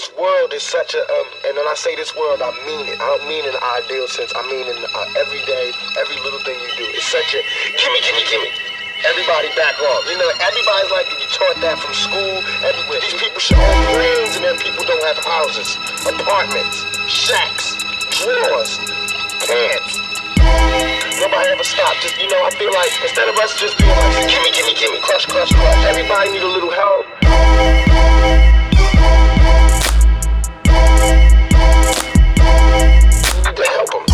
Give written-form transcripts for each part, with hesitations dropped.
this world is such a, and when I say this world, I mean it. I don't mean in an ideal sense. I mean in every day, every little thing you do. It's such a, gimme, gimme, gimme. Everybody back off. You know, everybody's like, you taught that from school, everywhere. These people should own planes and their people don't have houses, apartments, shacks, drawers, pants. Nobody ever stopped. Just, you know, I feel like instead of us just being like, gimme, gimme, gimme, crush, crush, crush, everybody need a little help. You need to help them.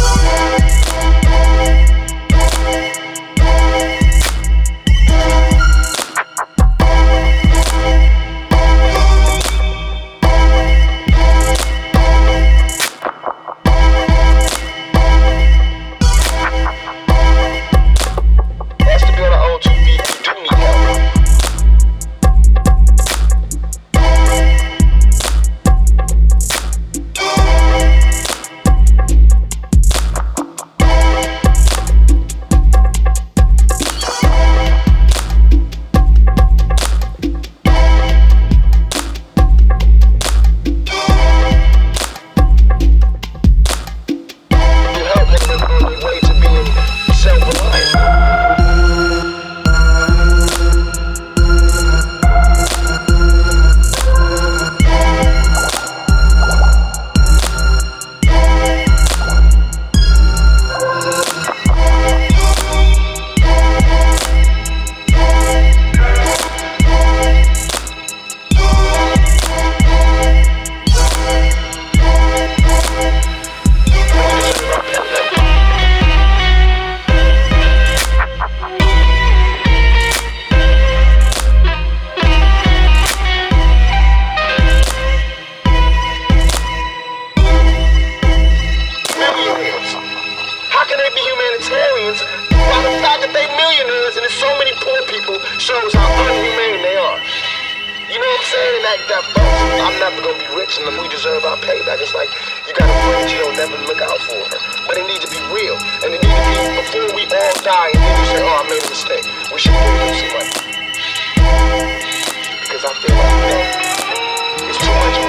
Shows how unhumane they are. You know what I'm saying? And I'm never gonna be rich and we deserve our payback. It's like you got a friend you don't never look out for her. But it needs to be real. And it needs to be before we all die and then you say, oh, I made a mistake. We should give him some money. Because I feel like, it's too much